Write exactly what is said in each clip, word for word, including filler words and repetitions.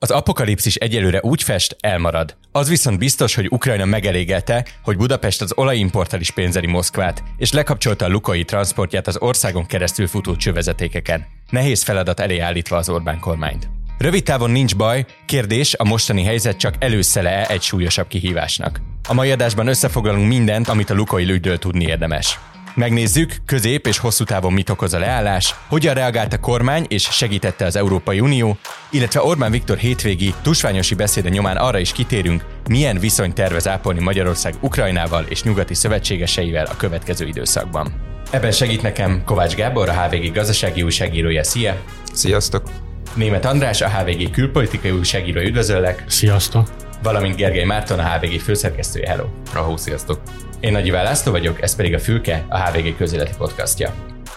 Az apokalipszis egyelőre úgy fest, elmarad. Az viszont biztos, hogy Ukrajna megelégelte, hogy Budapest az olajimporttal is pénzeli Moszkvát, és lekapcsolta a Lukoil transportját az országon keresztül futó csővezetékeken. Nehéz feladat elé állítva az Orbán kormányt. Rövid távon nincs baj, kérdés, a mostani helyzet csak előszele egy súlyosabb kihívásnak. A mai adásban összefoglalunk mindent, amit a Lukoil ügyről tudni érdemes. Megnézzük, közép és hosszú távon mit okoz a leállás, hogyan reagált a kormány és segítette az Európai Unió, illetve Orbán Viktor hétvégi tusványosi beszéde nyomán arra is kitérünk, milyen viszonyt tervez ápolni Magyarország Ukrajnával és nyugati szövetségeseivel a következő időszakban. Ebben segít nekem Kovács Gábor, a há vé gé gazdasági újságírója. Szia! Sziasztok! Németh András, a há vé gé külpolitikai újságírója. Üdvözöllek! Sziasztok! Valamint Gergely Márton, a há vé gé főszerkesztője. Hello! Ahó, sziasztok! Én Nagy Iván László vagyok, ez pedig a Fülke, a há vé gé közéleti podcastja.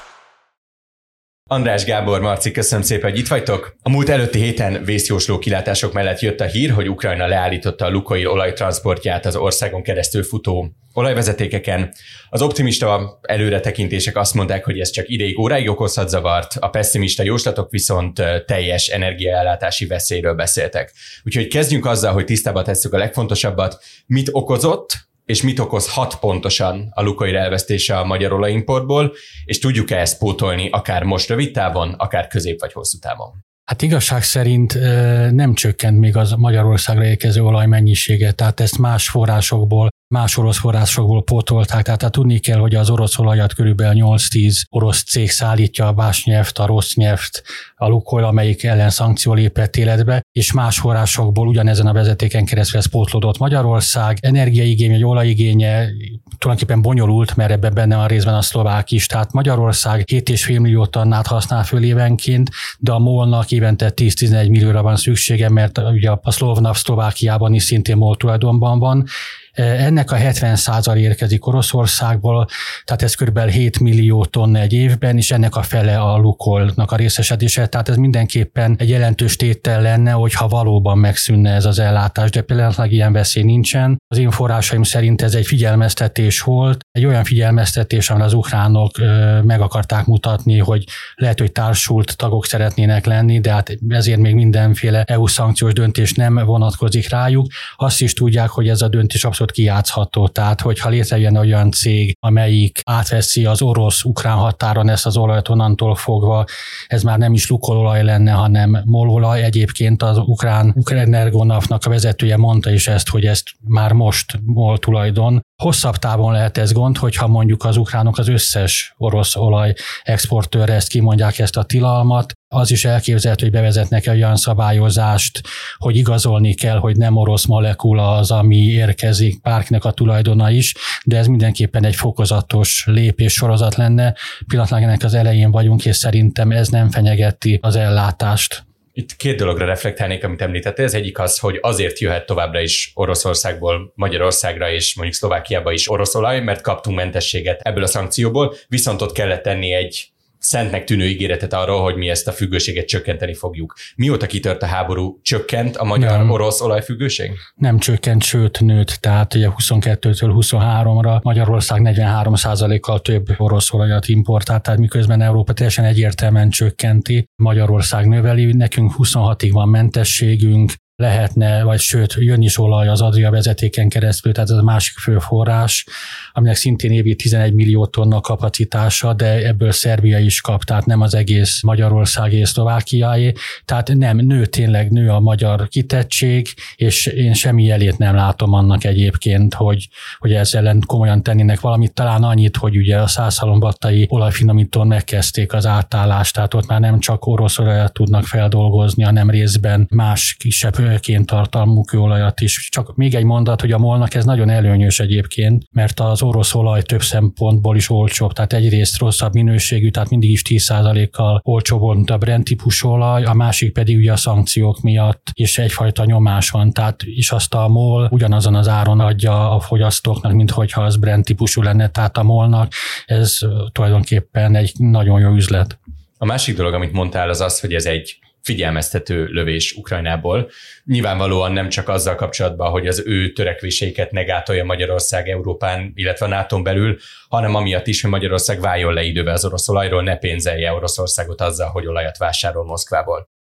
András, Gábor, Marci, köszönöm szépen, hogy itt vagytok. A múlt előtti héten vészjósló kilátások mellett jött a hír, hogy Ukrajna leállította a Lukoil olajtranszportját az országon keresztül futó olajvezetékeken. Az optimista előretekintések azt mondták, hogy ez csak ideig, óráig okozhat zavart, a pesszimista jóslatok viszont teljes energiaellátási veszélyről beszéltek. Úgyhogy kezdjünk azzal, hogy tisztába tesszük a legfontosabbat, mit okozott, és mit okozhat pontosan a Lukoil elvesztése a magyar olajimportból, és tudjuk-e ezt pótolni akár most rövid távon, akár közép vagy hosszú távon? Hát igazság szerint nem csökkent még az Magyarországra érkező olaj mennyisége, tehát ezt más forrásokból, más orosz forrásokból pótolták, tehát, tehát tudni kell, hogy az orosz olajat körülbelül nyolc-tíz orosz cég szállítja, a Basneft, a Rosneft, a Lukoil, amelyik ellen szankció lépett életbe, és más forrásokból ugyanezen a vezetéken keresztül ez pótlódott. Magyarország energiaigénye, vagy olajigénye tulajdonképpen bonyolult, mert ebben benne a részben a szlovák is, tehát Magyarország hét egész öt millió tonnát használ föl évenként, de a MOL-nak évente tíz-tizenegy millióra van szüksége, mert ugye a Slovnaft Szlovákiában is szintén MOL tulajdonban van. Ennek a hetven százaléka érkezik Oroszországból, tehát ez kb. hét millió tonna egy évben, és ennek a fele a Lukoilnak a részesedése, tehát ez mindenképpen egy jelentős tétel lenne, hogyha valóban megszűnne ez az ellátás, de pillanatnyilag ilyen veszély nincsen. Az én forrásaim szerint ez egy figyelmeztetés volt, egy olyan figyelmeztetés, ahol az ukránok meg akarták mutatni, hogy lehet, hogy társult tagok szeretnének lenni, de hát ezért még mindenféle é u szankciós döntés nem vonatkozik rájuk. Azt is tudják, hogy ez a döntés abszolút kijátszható. Tehát, hogyha létrejön olyan cég, amelyik átveszi az orosz-ukrán határon ezt az olajat onnantól fogva, ez már nem is Lukoil olaj lenne, hanem MOL olaj. Egyébként az ukrán Ukrenergonaftnak a vezetője mondta is ezt, hogy ezt már most MOL tulajdon. Hosszabb távon lehet ez gond, hogyha mondjuk az ukránok az összes orosz olaj exportőrre ezt kimondják, ezt a tilalmat, az is elképzelhető, hogy bevezetnek olyan szabályozást, hogy igazolni kell, hogy nem orosz molekula az, ami érkezik, bárkinek a tulajdona is, de ez mindenképpen egy fokozatos lépés sorozat lenne. Pillanatnyilag ennek az elején vagyunk, és szerintem ez nem fenyegeti az ellátást. Itt két dologra reflektálnék, amit említettél. Ez egyik az, hogy azért jöhet továbbra is Oroszországból Magyarországra és mondjuk Szlovákiába is orosz olaj, mert kaptunk mentességet ebből a szankcióból, viszont ott kellett tenni egy szentnek tűnő ígéretet arról, hogy mi ezt a függőséget csökkenteni fogjuk. Mióta kitört a háború, csökkent a magyar-orosz olajfüggőség? Nem csökkent, sőt nőtt, tehát ugye huszonkettőtől huszonháromra Magyarország negyvenhárom százalékkal több orosz olajat importált, tehát miközben Európa teljesen egyértelműen csökkenti, Magyarország növeli, nekünk huszonhatig van mentességünk, lehetne, vagy sőt, jön is olaj az Adria vezetéken keresztül, tehát ez a másik fő forrás, aminek szintén évi tizenegy millió tonna kapacitása, de ebből Szerbia is kap, tehát nem az egész Magyarország és Szlovákiáé, tehát nem, nő, tényleg nő a magyar kitettség, és én semmi jelét nem látom annak egyébként, hogy, hogy ezzel ellen komolyan tennének valamit, talán annyit, hogy ugye a Szászhalombattai olajfinomítón megkezdték az átállást, tehát ott már nem csak orosz olajat tudnak feldolgozni, hanem részben más kisebb kéntartalmú kőolajat is. Csak még egy mondat, hogy a MOL-nak ez nagyon előnyös egyébként, mert az orosz olaj több szempontból is olcsóbb, tehát egyrészt rosszabb minőségű, tehát mindig is tíz százalékkal olcsóbb volt, mint a Brent típusú olaj, a másik pedig ugye a szankciók miatt, és egyfajta nyomás van, tehát és azt a MOL ugyanazon az áron adja a fogyasztóknak, mint hogyha az Brent típusú lenne, tehát a MOL-nak ez tulajdonképpen egy nagyon jó üzlet. A másik dolog, amit mondtál, az az, hogy ez egy figyelmeztető lövés Ukrajnából. Nyilvánvalóan nem csak azzal kapcsolatban, hogy az ő törekvéseiket negátolja Magyarország Európán, illetve a nátón belül, hanem amiatt is, hogy Magyarország váljon le idővel az orosz olajról, ne pénzelje Oroszországot azzal, hogy olajat vásárol Moszkvából.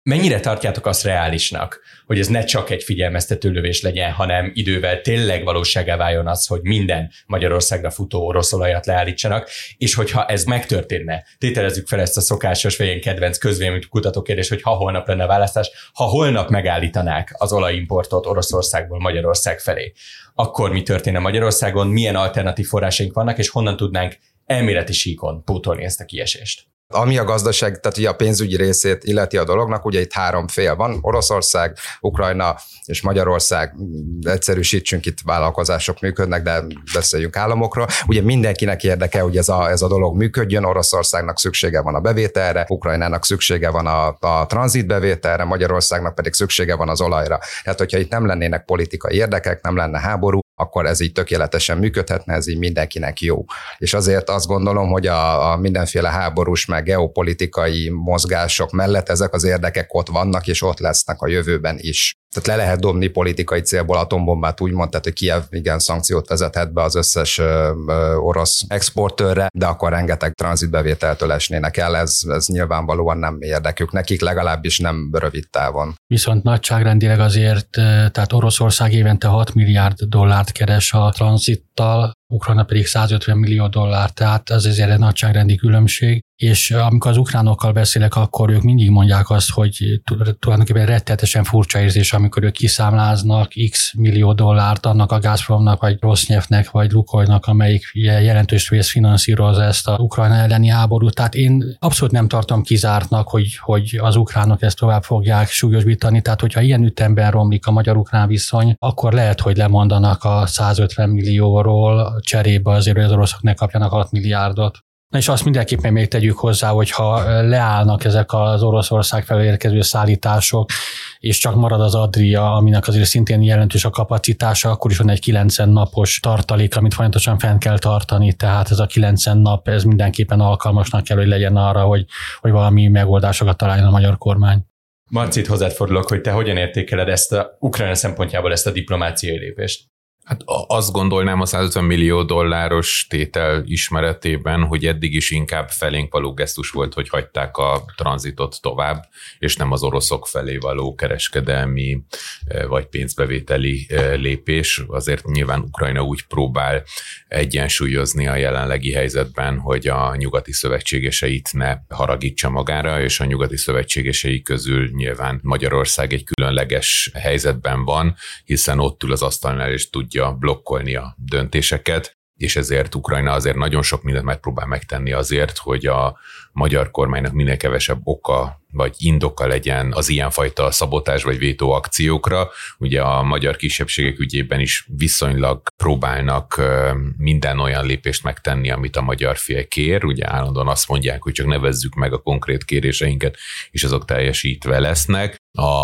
Mennyire tartjátok azt reálisnak, hogy ez ne csak egy figyelmeztető lövés legyen, hanem idővel tényleg valóságá váljon az, hogy minden Magyarországra futó orosz olajat leállítsanak, és hogyha ez megtörténne, tételezzük fel ezt a szokásos, vagy ilyen kedvenc közvéleménykutató kérdés, hogy ha holnap lenne a választás, ha holnap megállítanák az olajimportot Oroszországból Magyarország felé, akkor mi történne Magyarországon, milyen alternatív forrásaink vannak, és honnan tudnánk elméleti síkon pótolni ezt a kiesést? Ami a gazdaság, tehát ugye a pénzügyi részét illeti a dolognak, ugye itt három fél van, Oroszország, Ukrajna és Magyarország, egyszerűsítsünk, itt vállalkozások működnek, de beszéljünk államokról. Ugye mindenkinek érdeke, hogy ez a, ez a dolog működjön, Oroszországnak szüksége van a bevételre, Ukrajnának szüksége van a, a tranzitbevételre, Magyarországnak pedig szüksége van az olajra. Tehát, hogyha itt nem lennének politikai érdekek, nem lenne háború, akkor ez így tökéletesen működhetne, ez így mindenkinek jó. És azért azt gondolom, hogy a, a mindenféle háborús, meg geopolitikai mozgások mellett ezek az érdekek ott vannak, és ott lesznek a jövőben is. Tehát le lehet dobni politikai célból atombombát, úgymond, tehát hogy Kijev igen szankciót vezethet be az összes ö, ö, orosz exportőrre, de akkor rengeteg tranzitbevételtől esnének el, ez, ez nyilvánvalóan nem érdekük nekik, legalábbis nem rövid távon. Viszont nagyságrendileg azért, tehát Oroszország évente hat milliárd dollárt keres a tranzittal, Ukrajna pedig százötven millió dollár, tehát ez azért egy nagyságrendi különbség, és amikor az ukránokkal beszélek, akkor ők mindig mondják azt, hogy tulajdonképpen rettenetesen furcsa érzés, amikor ők kiszámláznak x millió dollárt annak a Gazpromnak, vagy Rosnyeftnek, vagy Lukoilnak, amelyik jelentős részt finanszírozza ezt a Ukrajna elleni háborút. Tehát én abszolút nem tartom kizártnak, hogy, hogy az ukránok ezt tovább fogják súlyosbítani, tehát hogyha ilyen ütemben romlik a magyar-ukrán viszony, akkor lehet, hogy lemondanak a százötven millióról, cserébe azért, hogy az oroszok ne kapjanak hat milliárdot. Na és azt mindenképpen még tegyük hozzá, hogyha leállnak ezek az Oroszország felé érkező szállítások, és csak marad az Adria, aminek azért szintén jelentős a kapacitása, akkor is van egy kilencven napos tartalék, amit folyamatosan fenn kell tartani, tehát ez a kilencven nap, ez mindenképpen alkalmasnak kell, hogy legyen arra, hogy, hogy valami megoldásokat találjon a magyar kormány. Marci, itt hozzád fordulok, hogy te hogyan értékeled ezt a Ukrajna szempontjából ezt a diplomáciai lépést? Hát azt gondolnám a százötven millió dolláros tétel ismeretében, hogy eddig is inkább felénk való gesztus volt, hogy hagyták a tranzitot tovább, és nem az oroszok felé való kereskedelmi vagy pénzbevételi lépés. Azért nyilván Ukrajna úgy próbál egyensúlyozni a jelenlegi helyzetben, hogy a nyugati szövetségeseit ne haragítsa magára, és a nyugati szövetségesei közül nyilván Magyarország egy különleges helyzetben van, hiszen ott ül az asztalnál, és tudja blokkolni a döntéseket, és ezért Ukrajna azért nagyon sok mindent megpróbál megtenni azért, hogy a magyar kormánynak minél kevesebb oka vagy indoka legyen az ilyenfajta szabotás vagy vétó akciókra. Ugye a magyar kisebbségek ügyében is viszonylag próbálnak minden olyan lépést megtenni, amit a magyar fél kér. Ugye állandóan azt mondják, hogy csak nevezzük meg a konkrét kéréseinket, és azok teljesítve lesznek.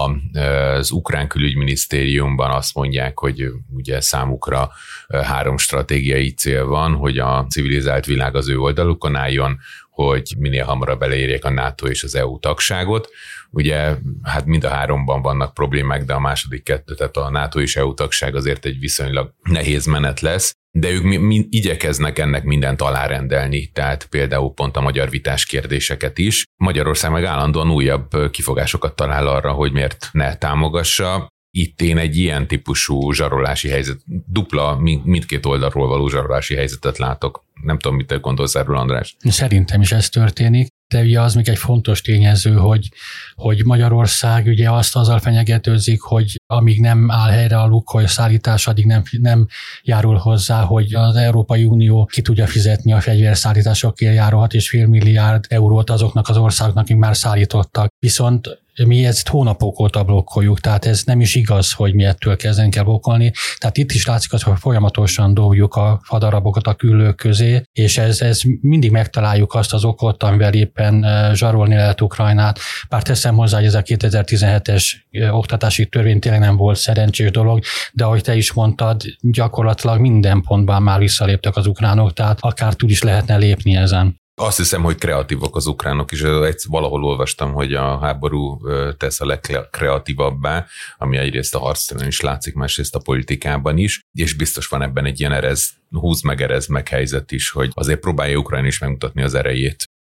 Az ukrán külügyminisztériumban azt mondják, hogy ugye számukra három stratégiai cél van, hogy a civilizált világ az ő oldalukon álljon, hogy minél hamarabb elérjék a NATO és az é u tagságot. Ugye hát mind a háromban vannak problémák, de a második kettő, tehát a NATO és é u tagság azért egy viszonylag nehéz menet lesz, de ők mi, mi igyekeznek ennek mindent alárendelni, tehát például pont a magyar vitás kérdéseket is. Magyarország meg állandóan újabb kifogásokat talál arra, hogy miért ne támogassa. Itt én egy ilyen típusú zsarolási helyzet, dupla, mindkét oldalról való zsarolási helyzetet látok. Nem tudom, mit te gondolsz erről, András? Szerintem is ez történik, de ugye az még egy fontos tényező, hogy, hogy Magyarország ugye azt azzal fenyegetőzik, hogy amíg nem áll helyre a Lukoil szállítás, addig nem, nem járul hozzá, hogy az Európai Unió ki tudja fizetni a fegyverszállításokért járó hat egész öt milliárd eurót azoknak az országoknak, akik már szállítottak. Viszont mi ezt hónapok óta blokkoljuk, tehát ez nem is igaz, hogy mi ettől kezdeni kell blokkolni. Tehát itt is látszik az, hogy folyamatosan dobjuk a fadarabokat a küllők közé, és ez, ez mindig megtaláljuk azt az okot, amivel éppen zsarolni lehet Ukrajnát. Bár teszem hozzá, hogy ez a kétezer-tizenhetes oktatási törvény tényleg nem volt szerencsés dolog, de ahogy te is mondtad, gyakorlatilag minden pontban már visszaléptek az ukránok, tehát akár túl is lehetne lépni ezen. Azt hiszem, hogy kreatívak az ukránok is. Valahol olvastam, hogy a háború tesz a legkreatívabbá, ami egyrészt a harcteren is látszik, másrészt a politikában is, és biztos van ebben egy ilyen erez, húz meg, erez meg helyzet is, hogy azért próbálja Ukrajna is megmutatni az erejét.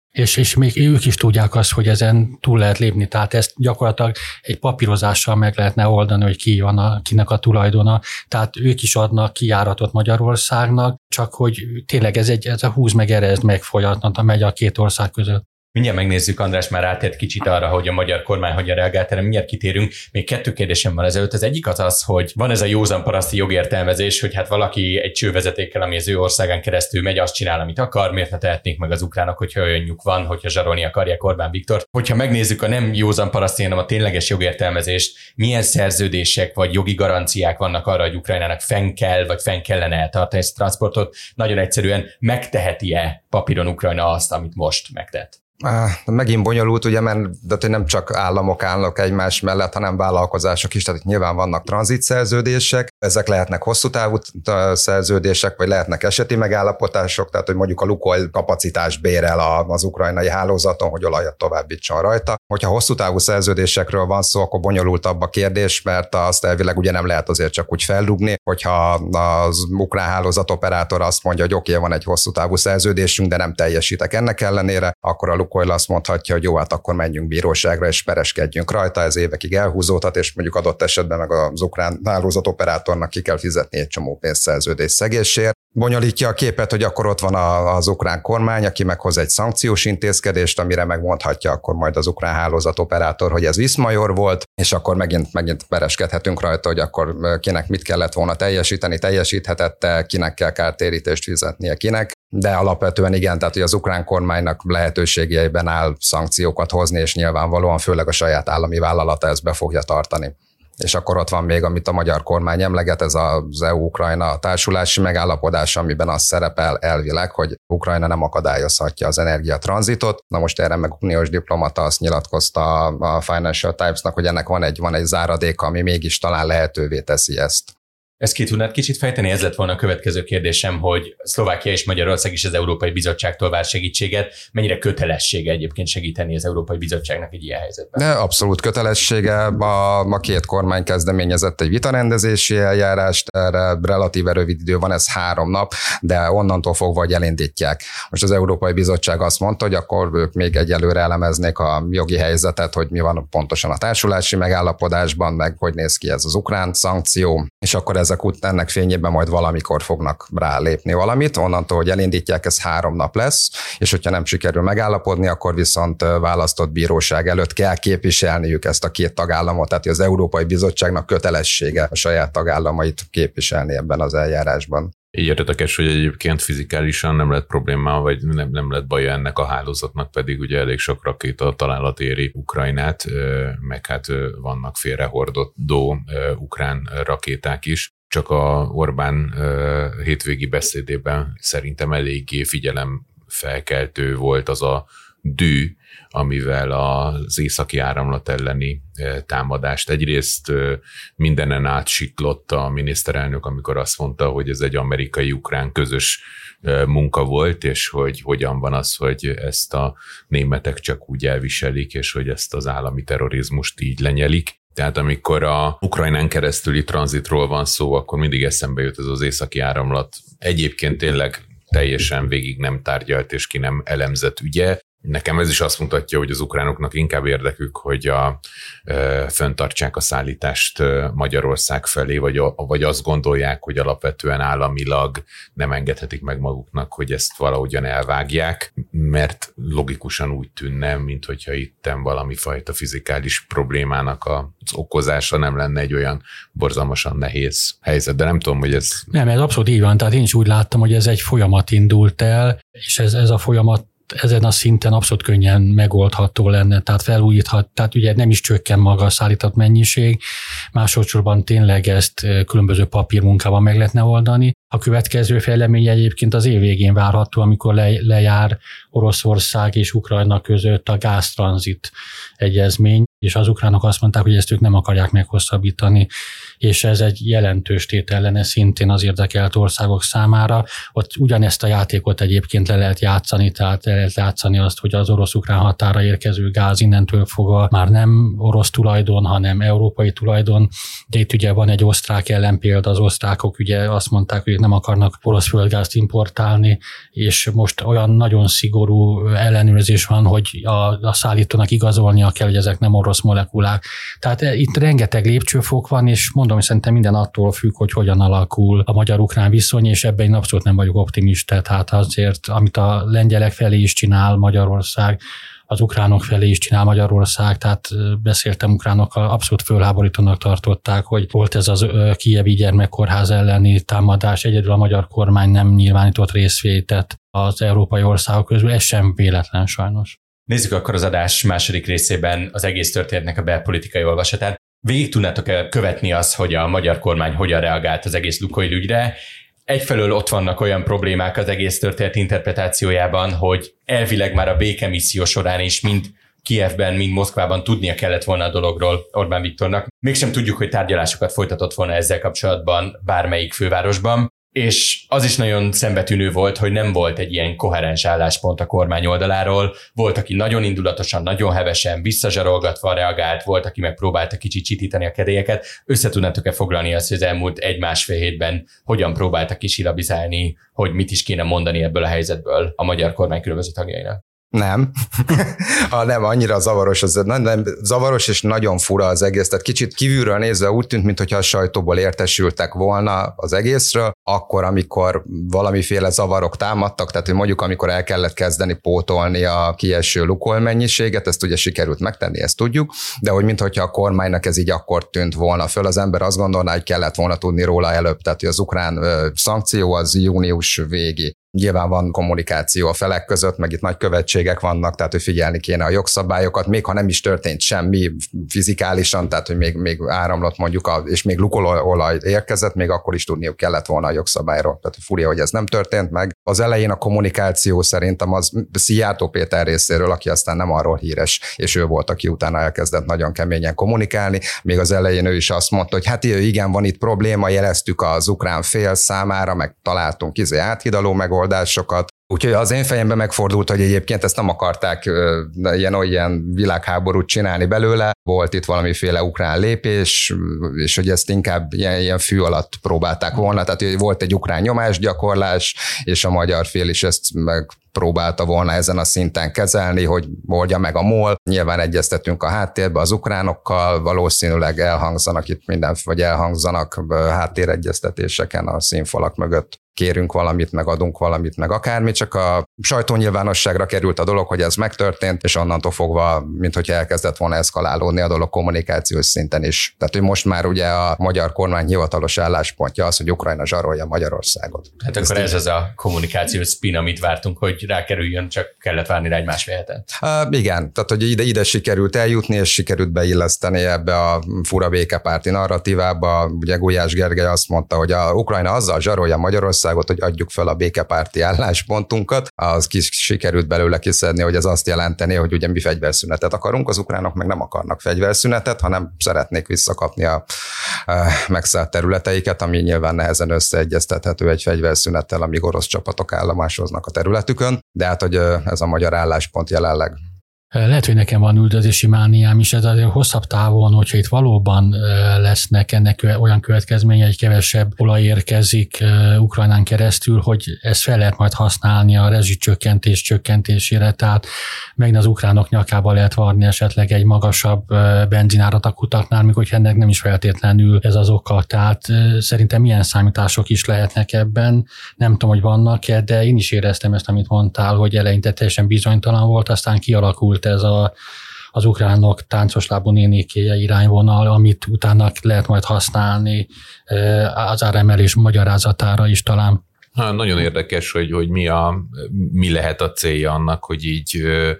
És, és még ők is tudják azt, hogy ezen túl lehet lépni, tehát ezt gyakorlatilag egy papírozással meg lehetne oldani, hogy ki van a, kinek a tulajdona, tehát ők is adnak kijáratot Magyarországnak, csak hogy tényleg ez egy ez a húz meg erezd meg folyamatban megy a két ország között. Mindjárt megnézzük, András már átért kicsit arra, hogy a magyar kormány hogyan reagált, erre mindjárt kitérünk. Még kettő kérdésem van ezelőtt. Az egyik az az, hogy van ez a józan paraszti jogértelmezés, hogy hát valaki egy csővezetékkel, ami az ő országán keresztül megy, azt csinál, amit akar, miért ne tehetnék meg az ukránok, hogyha olyanjuk van, hogyha zsarolni akarják Orbán Viktort. Hogyha megnézzük a nem józan paraszti, hanem a tényleges jogértelmezést, milyen szerződések vagy jogi garanciák vannak arra, hogy Ukrajnának fenn kell, vagy fenn kellene eltartani ezt a transportot, nagyon egyszerűen megteheti-e papíron Ukrajna azt, amit most megtett? Megint bonyolult, ugye, mert de nem csak államok állnak egymás mellett, hanem vállalkozások is, tehát nyilván vannak tranzitszerződések, ezek lehetnek hosszú távú szerződések, vagy lehetnek eseti megállapotások, tehát hogy mondjuk a Lukoil kapacitást bérel az ukrajnai hálózaton, hogy olajat továbbítson rajta. Hogyha hosszú távú szerződésekről van szó, akkor bonyolultabb a kérdés, mert azt elvileg ugye nem lehet azért csak úgy feldugni, hogyha az ukrán hálózat operátor azt mondja, hogy oké, okay, van egy hosszú távú szerződésünk, de nem teljesítek ennek ellenére, akkor a Lukoil azt mondhatja, hogy jó, hát akkor menjünk bíróságra és pereskedjünk rajta, ez évekig elhúzódhat, és mondjuk adott esetben meg az ukrán hálózat operátornak ki kell fizetni egy csomó pénzszerződés szegésért. Bonyolítja a képet, hogy akkor ott van az ukrán kormány, aki meghoz egy szankciós intézkedést, amire megmondhatja akkor majd az ukrán hálózat operátor, hogy ez Viszmajor volt, és akkor megint, megint pereskedhetünk rajta, hogy akkor kinek mit kellett volna teljesíteni, teljesíthetette, kinek kell kártérítést fizetnie, kinek. De alapvetően igen, tehát hogy az ukrán kormánynak lehetőségeiben áll szankciókat hozni, és nyilvánvalóan főleg a saját állami vállalata ezt be fogja tartani. És akkor ott van még, amit a magyar kormány emleget, ez az é u-Ukrajna társulási megállapodás, amiben az szerepel elvileg, hogy Ukrajna nem akadályozhatja az energiatranzitot. Na most erre meg uniós diplomata azt nyilatkozta a Financial Times-nak, hogy ennek van egy, van egy záradéka, ami mégis talán lehetővé teszi ezt. Ezt ki tudnád kicsit fejteni? Ez lett volna a következő kérdésem, hogy Szlovákia és Magyarország is az Európai Bizottságtól vár segítséget. Mennyire kötelessége egyébként segíteni az Európai Bizottságnak egy ilyen helyzetben? De abszolút kötelessége. A, a két kormány kezdeményezett egy vitarendezési eljárást, erre relatíve rövid idő van, ez három nap, de onnantól fogva, hogy elindítják. Most az Európai Bizottság azt mondta, hogy akkor ők még egyelőre elemeznék a jogi helyzetet, hogy mi van pontosan a társulási megállapodásban, meg hogy néz ki ez az ukrán szankció, és akkor ez ezek után ennek fényében majd valamikor fognak rálépni valamit, onnantól, hogy elindítják, ez három nap lesz, és hogyha nem sikerül megállapodni, akkor viszont választott bíróság előtt kell képviselniük ezt a két tagállamot, tehát az Európai Bizottságnak kötelessége a saját tagállamait képviselni ebben az eljárásban. Így érdekes, hogy egyébként fizikálisan nem lett probléma, vagy nem, nem lett baja ennek a hálózatnak, pedig ugye elég sok rakéta találat éri Ukrajnát, meg hát vannak félrehordó ukrán rakéták is. Csak a Orbán hétvégi beszédében szerintem eléggé figyelemfelkeltő volt az a dű, amivel az északi áramlat elleni támadást egyrészt mindenen átsiklott a miniszterelnök, amikor azt mondta, hogy ez egy amerikai-ukrán közös munka volt, és hogy hogyan van az, hogy ezt a németek csak úgy elviselik, és hogy ezt az állami terrorizmust így lenyelik. Tehát amikor a Ukrajnán keresztüli tranzitról van szó, akkor mindig eszembe jut ez az északi áramlat. Egyébként tényleg teljesen végig nem tárgyalt és ki nem elemzett ügye. Nekem ez is azt mutatja, hogy az ukránoknak inkább érdekük, hogy a, e, fenntartsák a szállítást Magyarország felé, vagy, a, vagy azt gondolják, hogy alapvetően államilag nem engedhetik meg maguknak, hogy ezt valahogyan elvágják, mert logikusan úgy tűnne, mint hogyha itten valami fajta fizikális problémának az okozása nem lenne egy olyan borzalmasan nehéz helyzet, de nem tudom, hogy ez... Nem, ez abszolút így van, tehát én is úgy láttam, hogy ez egy folyamat indult el, és ez, ez a folyamat ezen a szinten abszolút könnyen megoldható lenne, tehát felújíthat, tehát ugye nem is csökken maga a szállított mennyiség, másodszorban tényleg ezt különböző papírmunkával meg lehetne oldani. A következő fejlemény egyébként az év végén várható, amikor le, lejár Oroszország és Ukrajna között a gáztranzit egyezmény, és az ukránok azt mondták, hogy ezt ők nem akarják meghosszabbítani. és ez egy jelentős tétel lenne szintén az érdekelt országok számára. Ott ugyanezt a játékot egyébként le lehet játszani, tehát le lehet játszani azt, hogy az orosz-ukrán határa érkező gáz innentől fogva már nem orosz tulajdon, hanem európai tulajdon, de itt ugye van egy osztrák ellenpélda, az osztrákok ugye azt mondták, hogy nem akarnak orosz földgázt importálni, és most olyan nagyon szigorú ellenőrzés van, hogy a, a szállítónak igazolnia kell, hogy ezek nem orosz molekulák. Tehát itt rengeteg lépcsőfok van, és mondom, hogy szerintem minden attól függ, hogy hogyan alakul a magyar-ukrán viszony, és ebben én abszolút nem vagyok optimista. Tehát azért, amit a lengyelek felé is csinál Magyarország, az ukránok felé is csinál Magyarország, tehát beszéltem ukránokkal, abszolút fölháborítónak tartották, hogy volt ez az kijevi gyermekkórház elleni támadás, egyedül a magyar kormány nem nyilvánított részvételt az európai országok közül, ez sem véletlen sajnos. Nézzük akkor az adás második részében az egész történetnek a belpolitikai olvasatát. Végig tudnátok-e követni azt, hogy a magyar kormány hogyan reagált az egész Lukoil ügyre? Egyfelől ott vannak olyan problémák az egész történet interpretációjában, hogy elvileg már a békemisszió során is mind Kijevben, mind Moszkvában tudnia kellett volna a dologról Orbán Viktornak. Mégsem tudjuk, hogy tárgyalásokat folytatott volna ezzel kapcsolatban bármelyik fővárosban. És az is nagyon szembetűnő volt, hogy nem volt egy ilyen koherens álláspont a kormány oldaláról. Volt, aki nagyon indulatosan, nagyon hevesen, visszazsarolgatva reagált, volt, aki megpróbálta kicsit csitítani a kedélyeket. Össze tudnátok-e foglalni azt, hogy az elmúlt egy-másfél hétben hogyan próbáltak kisilabizálni, hogy mit is kéne mondani ebből a helyzetből a magyar kormány különböző tagjainak? Nem. ha nem, annyira zavaros, az nem, nem, zavaros és nagyon fura az egész. Tehát kicsit kívülről nézve úgy tűnt, mintha a sajtóból értesültek volna az egészről, akkor, amikor valamiféle zavarok támadtak, tehát hogy mondjuk amikor el kellett kezdeni pótolni a kieső Lukoil mennyiséget, ezt ugye sikerült megtenni, ezt tudjuk, de hogy mintha a kormánynak ez így akkor tűnt volna föl, az ember azt gondolná, hogy kellett volna tudni róla előbb, tehát hogy az ukrán ö, szankció az június végi. Nyilván van kommunikáció a felek között, meg itt nagy követségek vannak, tehát hogy figyelni kéne a jogszabályokat, még ha nem is történt semmi fizikálisan, tehát hogy még, még áramlott mondjuk, a, és még lukololaj érkezett, még akkor is tudniuk kellett volna a jogszabályról. Tehát furja, hogy ez nem történt meg. Az elején a kommunikáció szerintem az Szijjártó Péter részéről, aki aztán nem arról híres, és ő volt, aki utána elkezdett nagyon keményen kommunikálni. Még az elején ő is azt mondta, hogy hát igen, van itt probléma, jeleztük az ukrán fél számára, meg találtunk izé áthidaló megoldásokat. Úgyhogy az én fejemben megfordult, hogy egyébként ezt nem akarták ilyen olyan világháborút csinálni belőle. Volt itt valamiféle ukrán lépés, és hogy ezt inkább ilyen, ilyen fű alatt próbálták volna. Tehát volt egy ukrán nyomásgyakorlás, és a magyar fél is ezt megpróbálta volna ezen a szinten kezelni, hogy oldja meg a MOL. Nyilván egyeztetünk a háttérbe az ukránokkal, valószínűleg elhangzanak itt minden, vagy elhangzanak háttéregyeztetéseken a színfalak mögött. Kérünk valamit, meg adunk valamit, meg akármi, csak a sajtónyilvánosságra került a dolog, hogy ez megtörtént, és onnantól fogva, minthogyha elkezdett volna eszkalálódni a dolog kommunikációs szinten is. Tehát, hogy most már ugye a magyar kormány hivatalos álláspontja az, hogy Ukrajna zsarolja Magyarországot. Hát akkor ez az a kommunikációs spin, amit vártunk, hogy rákerüljön, csak kellett várni rá egy másfél hetet. Uh, igen, tehát, hogy ide, ide sikerült eljutni, és sikerült beilleszteni ebbe a fura békepárti narratívába. Ugye Gulyás Gergely azt mondta, hogy a Ukrajna azzal zsarolja Magyarországot, hogy adjuk fel a békepárti álláspontunkat, az kis sikerült belőle kiszedni, hogy ez azt jelenteni, hogy ugye mi fegyverszünetet akarunk, az ukránok meg nem akarnak fegyverszünetet, hanem szeretnék visszakapni a, a megszállt területeiket, ami nyilván nehezen összeegyeztethető egy fegyverszünettel, amíg orosz csapatok állomásoznak a területükön, de hát, hogy ez a magyar álláspont jelenleg. Lehet, hogy nekem van üldözési mániám is, ez azért hosszabb távon, hogyha itt valóban lesznek ennek olyan következménye, hogy kevesebb olaj érkezik Ukrajnán keresztül, hogy ezt fel lehet majd használni a rezsicsökkentés csökkentésére, tehát meg az ukránok nyakába lehet varni esetleg egy magasabb benzinárat a kutaknál, mikor ennek nem is feltétlenül ez az oka. Tehát szerintem milyen számítások is lehetnek ebben, nem tudom, hogy vannak-e, de én is éreztem ezt, amit mondtál, hogy eleinte teljesen bizonytalan volt, aztán kialakult ez a, az ukránok táncoslábú nénikéje irányvonal, amit utána lehet majd használni az áremelés magyarázatára is talán. Ha, nagyon érdekes, hogy, hogy mi, a, mi lehet a célja annak, hogy így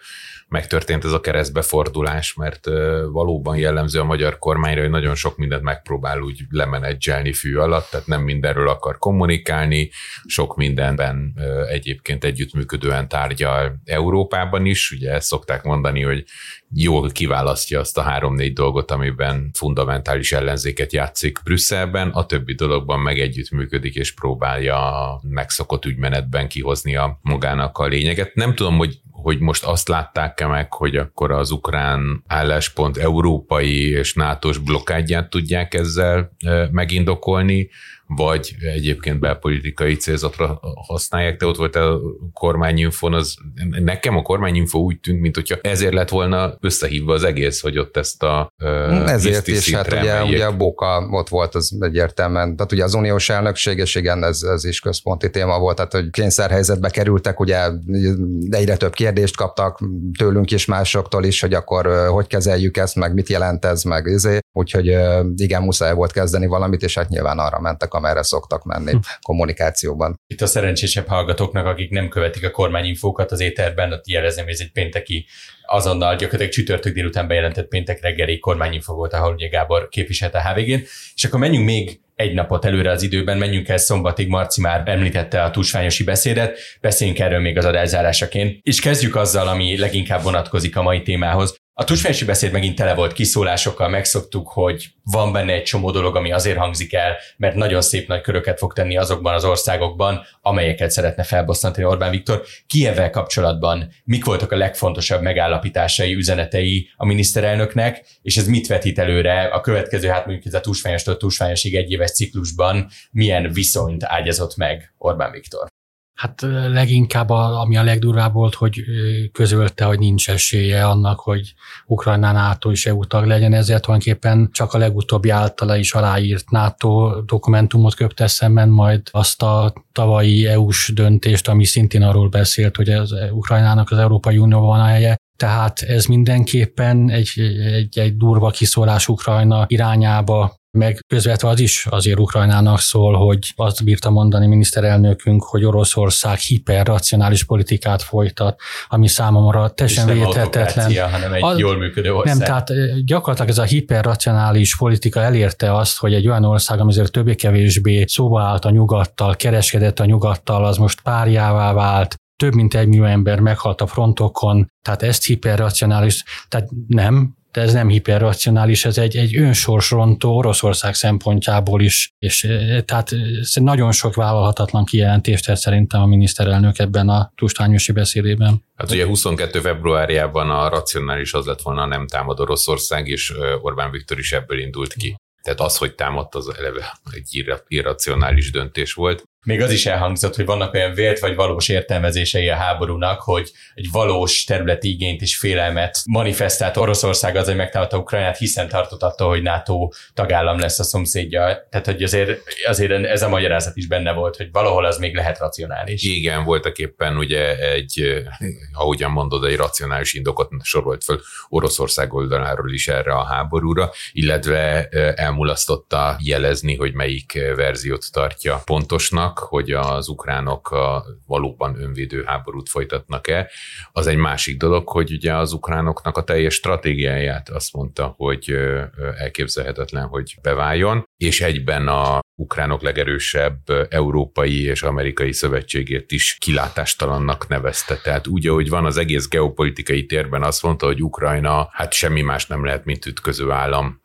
megtörtént ez a keresztbefordulás, mert valóban jellemző a magyar kormányra, hogy nagyon sok mindent megpróbál úgy lemenedzselni fű alatt, tehát nem mindenről akar kommunikálni, sok mindenben egyébként együttműködően tárgyal Európában is, ugye ezt szokták mondani, hogy jól kiválasztja azt a három-négy dolgot, amiben fundamentális ellenzéket játszik Brüsszelben, a többi dologban meg együttműködik és próbálja a megszokott ügymenetben kihozni a magának a lényeget. Nem tudom, hogy hogy most azt látták-e meg, hogy akkor az ukrán álláspont európai és nátós blokkádját tudják ezzel megindokolni, vagy egyébként belpolitikai célzatra használják. Te ott volt a kormányinfon, az, nekem a kormányinfo úgy tűnt, mint hogyha ezért lett volna összehívva az egész, hogy ott ezt a uh, ezért is, hát ugye, ugye a Boka ott volt az egyértelműen, tehát ugye az uniós elnökség, és igen, ez, ez is központi téma volt, tehát hogy kényszerhelyzetbe kerültek, ugye egyre több kérdést kaptak tőlünk is, másoktól is, hogy akkor hogy kezeljük ezt, meg mit jelent ez, meg izé, úgyhogy igen, muszáj volt kezdeni valamit, és hát nyilván arra mentek, amerre szoktak menni kommunikációban. Itt a szerencsésebb hallgatóknak, akik nem követik a kormányinfókat az éterben, ott jelezném, hogy ez egy pénteki, azonnal gyakorlatilag csütörtök délután bejelentett péntek reggeli kormányinfó volt, ahol ugye Gábor képviselte a há vé gén. És akkor menjünk még egy napot előre az időben, menjünk el szombatig, Marci már említette a tusványosi beszédet, beszéljünk erről még az adás zárásaként, és kezdjük azzal, ami leginkább vonatkozik a mai témához. A tusványosi beszéd megint tele volt kiszólásokkal, megszoktuk, hogy van benne egy csomó dolog, ami azért hangzik el, mert nagyon szép nagy köröket fog tenni azokban az országokban, amelyeket szeretne felbosszantani Orbán Viktor. Kijevvel kapcsolatban mik voltak a legfontosabb megállapításai, üzenetei a miniszterelnöknek, és ez mit vetít előre a következő, hát mondjuk ez a tusványostól tusványosig egy éves ciklusban, milyen viszonyt ágyazott meg Orbán Viktor? Hát leginkább, a, ami a legdurvább volt, hogy közölte, hogy nincs esélye annak, hogy Ukrajna NATO és é u tag legyen, ezért tulajdonképpen csak a legutóbbi általa is aláírt NATO dokumentumot köpte szemben, majd azt a tavalyi é u-s döntést, ami szintén arról beszélt, hogy az Ukrajnának az Európai Unióban van a helye. Tehát ez mindenképpen egy, egy, egy durva kiszólás Ukrajna irányába, meg közvetve az is azért Ukrajnának szól, hogy azt bírta mondani miniszterelnökünk, hogy Oroszország hiperracionális politikát folytat, ami számomra teljesen védhetetlen. hanem egy az, jól működő ország. Nem, tehát gyakorlatilag ez a hiperracionális politika elérte azt, hogy egy olyan ország, ami azért többé-kevésbé szóba állt a nyugattal, kereskedett a nyugattal, az most párjává vált, több mint egy millió ember meghalt a frontokon, tehát ezt hiperracionális, tehát nem, de ez nem hiperracionális, ez egy, egy önsorsrontó Oroszország szempontjából is, és tehát nagyon sok vállalhatatlan kijelentést tett szerintem a miniszterelnök ebben a tusványosi beszédében. Hát ugye huszonkettő februárjában a racionális az lett volna, nem támad Oroszország, és Orbán Viktor is ebből indult ki. Tehát az, hogy támadt, az eleve egy irracionális döntés volt. Még az is elhangzott, hogy vannak olyan vélt vagy valós értelmezései a háborúnak, hogy egy valós területi igényt és félelmet manifestált Oroszország az, hogy megtámadta Ukrajnát, hiszen tartott attól, hogy NATO tagállam lesz a szomszédja. Tehát, hogy azért, azért ez a magyarázat is benne volt, hogy valahol az még lehet racionális. Igen, voltak éppen ugye egy, ahogyan mondod, egy racionális indokot sorolt föl Oroszország oldaláról is erre a háborúra, illetve elmulasztotta jelezni, hogy melyik verziót tartja pontosnak, hogy az ukránok valóban önvédő háborút folytatnak-e. Az egy másik dolog, hogy ugye az ukránoknak a teljes stratégiáját azt mondta, hogy elképzelhetetlen, hogy beváljon, és egyben a ukránok legerősebb európai és amerikai szövetségét is kilátástalannak nevezte. Tehát úgy, ahogy van az egész geopolitikai térben, azt mondta, hogy Ukrajna hát semmi más nem lehet, mint ütköző állam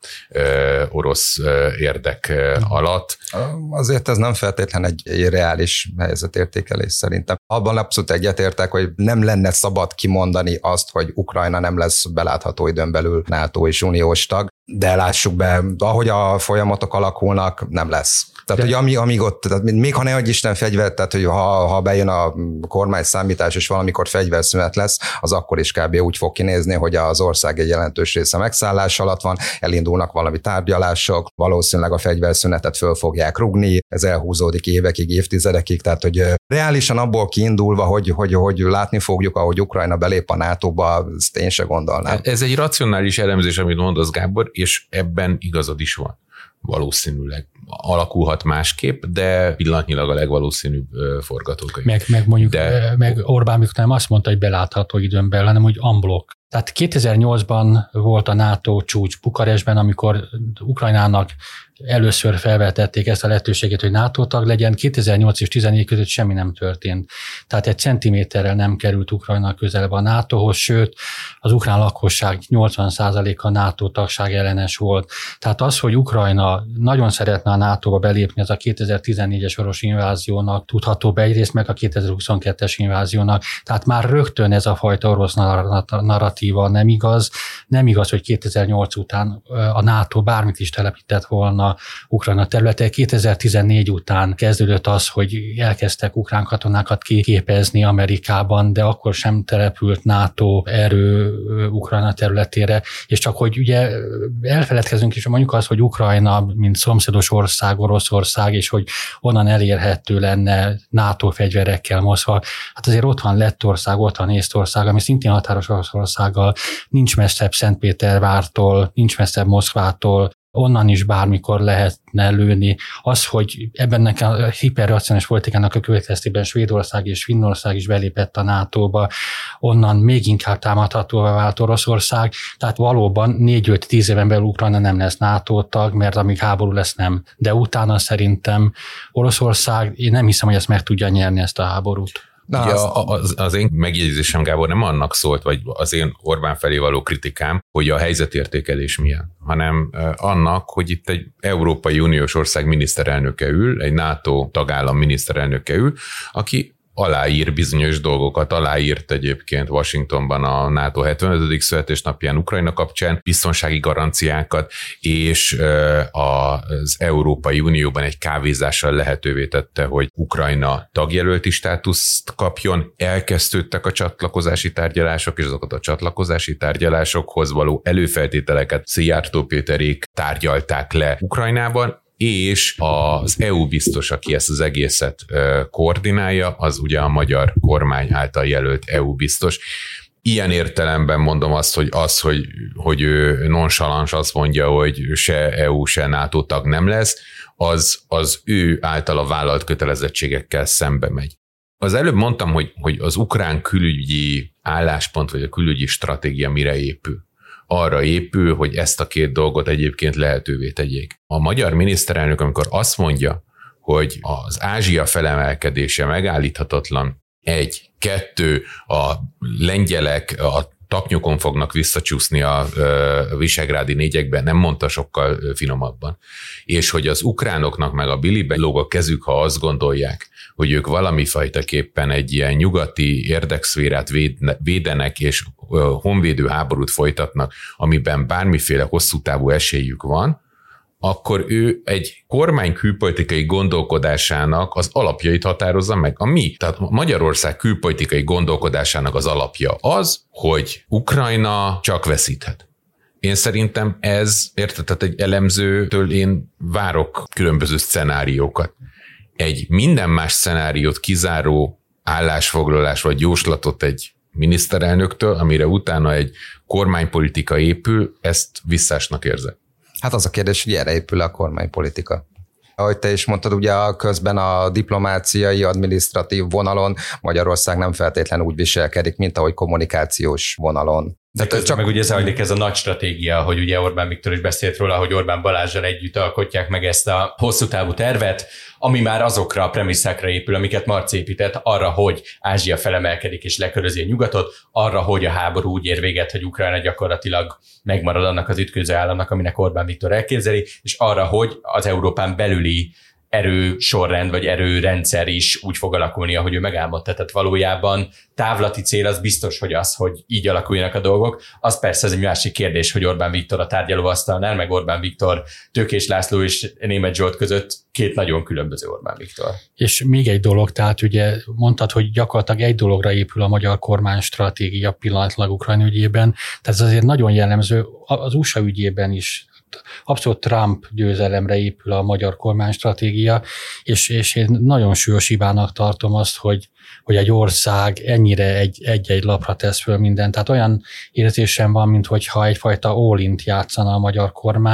orosz érdek alatt. Azért ez nem feltétlen egy, egy reális helyzetértékelés szerintem. Abban abszolút egyetértek, hogy nem lenne szabad kimondani azt, hogy Ukrajna nem lesz belátható időn belül NATO és uniós tag, de lássuk be, ahogy a folyamatok alakulnak, nem lesz. Tehát, de... hogy ami, amíg ott, tehát még ha nehogy Isten fegyver, tehát, hogy ha, ha bejön a kormány számítás, és valamikor fegyverszünet lesz, az akkor is kb. Úgy fog kinézni, hogy az ország egy jelentős része megszállás alatt van, elindulnak valami tárgyalások, valószínűleg a fegyverszünetet föl fogják rugni, ez elhúzódik évekig, évtizedekig, tehát, hogy reálisan abból kiindulva, hogy, hogy, hogy látni fogjuk, ahogy Ukrajna belép a nátóba, ezt én se gondolnám. Ez egy racionális elemzés, amit mondasz, Gábor, és ebben igazad is van. Valószínűleg alakulhat másképp, de pillanatnyilag a legvalószínűbb forgatókönyv. Meg, meg mondjuk, de, meg Orbán Viktor nem azt mondta, hogy belátható időn belül, hanem úgy unblock. Tehát kétezer-nyolcban volt a NATO csúcs Bukarestben, amikor Ukrajnának először felvetették ezt a lehetőséget, hogy NATO tag legyen. kétezer-nyolc és tizennégy között semmi nem történt. Tehát egy centiméterrel nem került Ukrajna közelebb a nátóhoz, sőt, az ukrán lakosság nyolcvan százaléka NATO tagság ellenes volt. Tehát az, hogy Ukrajna nagyon szeretne a nátóba belépni, az a kétezer-tizennégyes orosz inváziónak tudható be egyrészt, meg a kétezer-huszonkettes inváziónak. Tehát már rögtön ez a fajta orosz narratíva nem igaz. Nem igaz, hogy kétezer-nyolc után a NATO bármit is telepített volna Ukrajna területe. kétezer-tizennégy után kezdődött az, hogy elkezdtek ukrán katonákat kiképezni Amerikában, de akkor sem települt NATO erő Ukrajna területére, és csak hogy ugye elfeledkezünk is mondjuk azt, hogy Ukrajna, mint szomszédos ország, Oroszország, és hogy onnan elérhető lenne NATO fegyverekkel Moszkva. Hát azért ott van Lettország, ott van Észtország, ami szintén határos Oroszországgal, nincs messzebb Szentpétervártól, nincs messzebb Moszkvától, onnan is bármikor lehetne lőni. Az, hogy ebben a hiperracionális politikának a következtében Svédország és Finnország is belépett a nátóba, onnan még inkább támadhatóvá vált Oroszország, tehát valóban négy-öt-tíz éven belül Ukrajna nem lesz NATO tag, mert amíg háború lesz nem. De utána szerintem Oroszország, én nem hiszem, hogy ezt meg tudja nyerni, ezt a háborút. Na, ugye az, az, az én megjegyzésem, Gábor, nem annak szólt, vagy az én Orbán felé való kritikám, hogy a helyzetértékelés milyen, hanem annak, hogy itt egy Európai Uniós ország miniszterelnöke ül, egy NATO tagállam miniszterelnöke ül, aki aláír bizonyos dolgokat, aláírt egyébként Washingtonban a NATO hetvenötödik születésnapján Ukrajna kapcsán biztonsági garanciákat, és az Európai Unióban egy kávézással lehetővé tette, hogy Ukrajna tagjelölti státuszt kapjon. Elkezdődtek a csatlakozási tárgyalások, és azokat a csatlakozási tárgyalásokhoz való előfeltételeket Szijjártó Péterék tárgyalták le Ukrajnában, és az é u biztos, aki ezt az egészet koordinálja, az ugye a magyar kormány által jelölt é u biztos. Ilyen értelemben mondom azt, hogy az, hogy, hogy ő nonchalant azt mondja, hogy se é u, se NATO tag nem lesz, az, az ő általa vállalt kötelezettségekkel szembe megy. Az előbb mondtam, hogy, hogy az ukrán külügyi álláspont, vagy a külügyi stratégia mire épül. Arra épül, hogy ezt a két dolgot egyébként lehetővé tegyék. A magyar miniszterelnök, amikor azt mondja, hogy az Ázsia felemelkedése megállíthatatlan, egy, kettő, a lengyelek a taknyokon fognak visszacsúszni a visegrádi négyekben, nem mondta sokkal finomabban. És hogy az ukránoknak meg a bilibe lóg a kezük, ha azt gondolják, hogy ők valami fajtaképpen egy ilyen nyugati érdekszférát védenek, és honvédő háborút folytatnak, amiben bármiféle hosszú távú esélyük van, akkor ő egy kormány külpolitikai gondolkodásának az alapjait határozza meg. A mi, tehát Magyarország külpolitikai gondolkodásának az alapja az, hogy Ukrajna csak veszíthet. Én szerintem ez, érted, tehát egy elemzőtől én várok különböző szcenáriókat. Egy minden más szenáriót kizáró állásfoglalás vagy jóslatot egy miniszterelnöktől, amire utána egy kormánypolitika épül, ezt visszásnak érzek. Hát az a kérdés, hogy erre épül a kormánypolitika. Ahogy te is mondtad, ugye közben a diplomáciai, adminisztratív vonalon Magyarország nem feltétlenül úgy viselkedik, mint ahogy kommunikációs vonalon. De közben csak... meg ugye zajlik ez a nagy stratégia, hogy ugye Orbán Viktor is beszélt róla, hogy Orbán Balázsral együtt alkotják meg ezt a hosszú távú tervet, ami már azokra a premisszákra épül, amiket Marci épített, arra, hogy Ázsia felemelkedik és lekörözi a nyugatot, arra, hogy a háború úgy ér véget, hogy Ukrajna gyakorlatilag megmarad annak az ütköző államnak, aminek Orbán Viktor elképzeli, és arra, hogy az Európán belüli erő sorrend vagy erőrendszer is úgy fog alakulni, ahogy ő megálmodta. Tehát valójában távlati cél az biztos, hogy az, hogy így alakuljanak a dolgok. Az persze ez egy másik kérdés, hogy Orbán Viktor a tárgyalóasztalnál, meg Orbán Viktor, Tőkés László és Németh Zsolt között két nagyon különböző Orbán Viktor. És még egy dolog, tehát ugye mondtad, hogy gyakorlatilag egy dologra épül a magyar kormány stratégia pillanatlag Ukrajna ügyében, tehát ez azért nagyon jellemző az u es á ügyében is. Abszolút Trump győzelemre épül a magyar kormánystratégia, és, és én nagyon súlyos hibának tartom azt, hogy, hogy egy ország ennyire egy, egy-egy lapra tesz föl mindent. Tehát olyan érzésem van, mintha egyfajta all-int játszana a magyar kormány,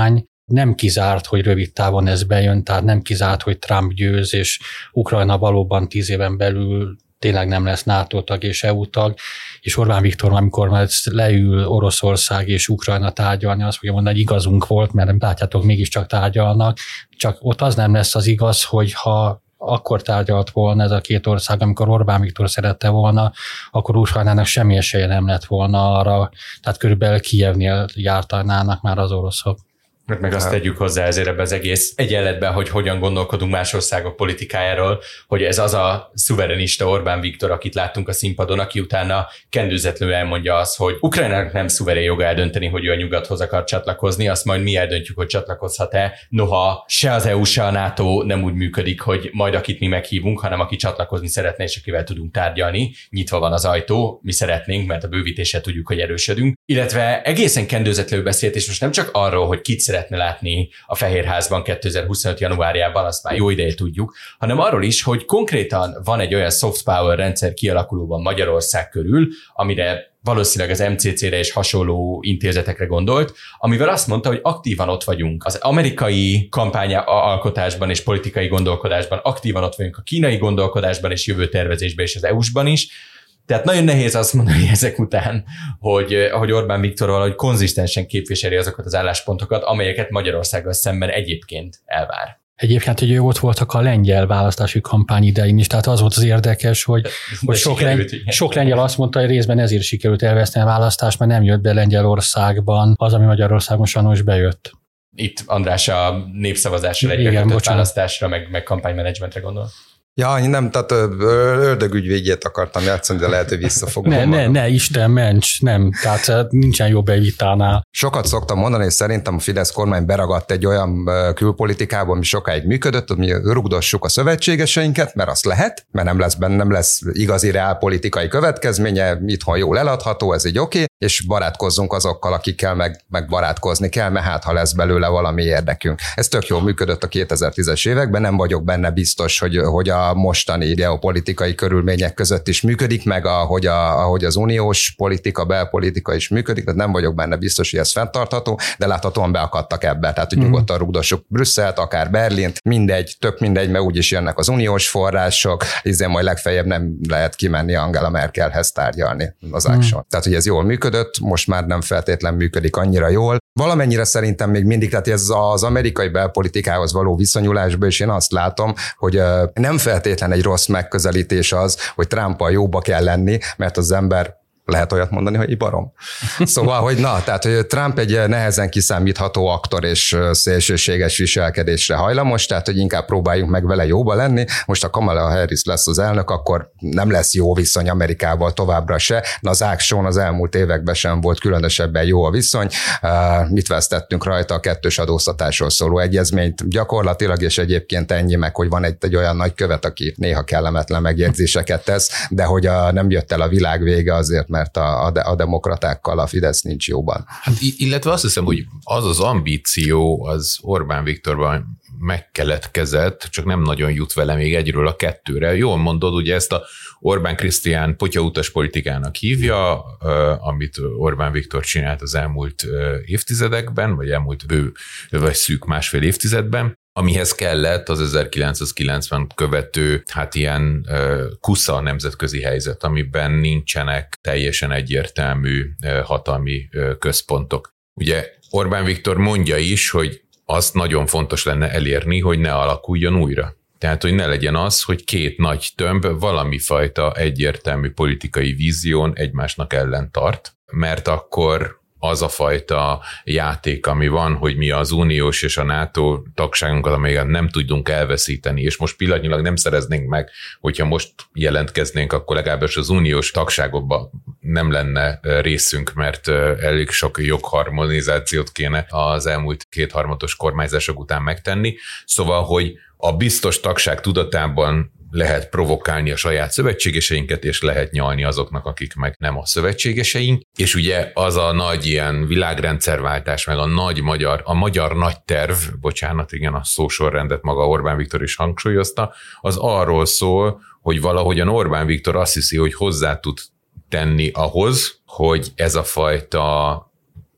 nem kizárt, hogy rövid távon ez bejön, tehát nem kizárt, hogy Trump győz, és Ukrajna valóban tíz éven belül tényleg nem lesz NATO tag és é u tag, és Orbán Viktor, amikor már leül Oroszország és Ukrajna tárgyalni, azt fogja mondani, hogy igazunk volt, mert látjátok, mégiscsak tárgyalnak, csak ott az nem lesz az igaz, hogy ha akkor tárgyalt volna ez a két ország, amikor Orbán Viktor szerette volna, akkor Ukrajnának semmi esélye nem lett volna arra, tehát körülbelül Kijevnél jártanának már az oroszok. Meg azt tegyük hozzá ezért ebbe az egész egyenletben, hogy hogyan gondolkodunk más országok politikájáról, hogy ez az a szuverenista Orbán Viktor, akit láttunk a színpadon, aki utána kendőzetlenül elmondja azt, hogy Ukrajnának nem szuverén joga eldönteni, hogy ő a nyugathoz akar csatlakozni, azt majd mi eldöntjük, hogy csatlakozhat-e. Noha se az é u, se a NATO nem úgy működik, hogy majd akit mi meghívunk, hanem aki csatlakozni szeretne, és akivel tudunk tárgyalni. Nyitva van az ajtó, mi szeretnénk, mert a bővítéssel tudjuk, hogy erősödünk. Illetve egészen kendőzetlenül beszélt, és most nem csak arról, hogy kit szeretne látni a Fehérházban kétezer-huszonöt januárjában, azt már jó ideje tudjuk, hanem arról is, hogy konkrétan van egy olyan soft power rendszer kialakulóban Magyarország körül, amire valószínűleg az em cé cé-re és hasonló intézetekre gondolt, amivel azt mondta, hogy aktívan ott vagyunk az amerikai kampányalkotásban és politikai gondolkodásban, aktívan ott vagyunk a kínai gondolkodásban és jövőtervezésben és az é u-sban is. Tehát nagyon nehéz azt mondani ezek után, hogy, hogy Orbán Viktor valahogy konzisztensen képviseli azokat az álláspontokat, amelyeket Magyarországgal szemben egyébként elvár. Egyébként, hogy ott voltak a lengyel választási kampány idején is, tehát az volt az érdekes, hogy, hogy sok, lengy, sok lengyel azt mondta, hogy részben ezért sikerült elveszni a választást, mert nem jött be Lengyelországban az, ami Magyarországon sajnos bejött. Itt András a népszavazásra, egy választásra, meg, meg kampánymenedzsmentre gondol. Ja, nem, tehát ördögügyvédjét akartam játszani, de lehet, hogy visszafogom. Ne, ne, ne, Isten ments, nem, tehát nincsen jobb egy vitánál. Sokat szoktam mondani, és szerintem a Fidesz kormány beragadt egy olyan külpolitikában, ami sokáig működött, hogy rugdossuk a szövetségeseinket, mert azt lehet, mert nem lesz benne, nem lesz igazi reálpolitikai következménye, itthon jól eladható, ez így oké, okay, és barátkozzunk azokkal, akikkel meg, meg barátkozni kell, mert hát ha lesz belőle valami érdekünk. Ez tök jól működött a kétezer-tízes években, nem vagyok benne biztos, hogy, hogy a a mostani geopolitikai körülmények között is működik, meg ahogy, a, ahogy az uniós politika, belpolitika is működik, tehát nem vagyok benne biztos, hogy ez fenntartható, de láthatóan beakadtak ebbe, tehát hogy mm. nyugodtan rugdossuk Brüsszelt, akár Berlint, mindegy, tök mindegy, mert úgyis jönnek az uniós források, hiszen majd legfeljebb nem lehet kimenni Angela Merkelhez tárgyalni az ákson. Mm. Tehát, hogy ez jól működött, most már nem feltétlen működik annyira jól. Valamennyire szerintem még mindig, tehát ez az amerikai belpolitikához való viszonyulásban, és én azt látom, hogy nem feltétlen egy rossz megközelítés az, hogy Trumpal jóba kell lenni, mert az ember lehet olyat mondani, hogy ibarom. Szóval, hogy na, tehát hogy Trump egy nehezen kiszámítható aktor és szélsőséges viselkedésre hajlamos, tehát hogy inkább próbáljunk meg vele jóba lenni. Most a Kamala Harris lesz az elnök, akkor nem lesz jó viszony Amerikával továbbra se. Na, az ákson az elmúlt években sem volt különösebben jó a viszony. Mit vesztettünk rajta? A kettős adóztatásról szóló egyezményt gyakorlatilag, és egyébként ennyi meg, hogy van egy, egy olyan nagykövet, aki néha kellemetlen megjegyzéseket tesz, de hogy a, nem jött el a világ vége azért, mert a, a, a demokratákkal a Fidesz nincs jóban. Hát, illetve azt hiszem, hogy az az ambíció az Orbán Viktorban megkeletkezett, csak nem nagyon jut vele még egyről a kettőre. Jól mondod, ugye ezt a Orbán Krisztián potyautas politikának hívja, amit Orbán Viktor csinált az elmúlt évtizedekben, vagy elmúlt bő, vagy szűk másfél évtizedben, amihez kellett az ezerkilencszázkilencven követő, hát ilyen uh, kusza nemzetközi helyzet, amiben nincsenek teljesen egyértelmű uh, hatalmi uh, központok. Ugye Orbán Viktor mondja is, hogy azt nagyon fontos lenne elérni, hogy ne alakuljon újra. Tehát, hogy ne legyen az, hogy két nagy tömb valami fajta egyértelmű politikai vízión egymásnak ellen tart, mert akkor az a fajta játék, ami van, hogy mi az uniós és a NATO tagságunkat, amelyet nem tudunk elveszíteni, és most pillanatnyilag nem szereznénk meg, hogyha most jelentkeznénk, akkor legalábbis az uniós tagságokban nem lenne részünk, mert elég sok jogharmonizációt kéne az elmúlt kétharmados kormányzások után megtenni. Szóval, hogy a biztos tagság tudatában lehet provokálni a saját szövetségeseinket, és lehet nyalni azoknak, akik meg nem a szövetségeseink. És ugye az a nagy ilyen világrendszerváltás, meg a nagy magyar, a magyar nagy terv, bocsánat, igen, a szósorrendet maga Orbán Viktor is hangsúlyozta, az arról szól, hogy valahogyan Orbán Viktor azt hiszi, hogy hozzá tud tenni ahhoz, hogy ez a fajta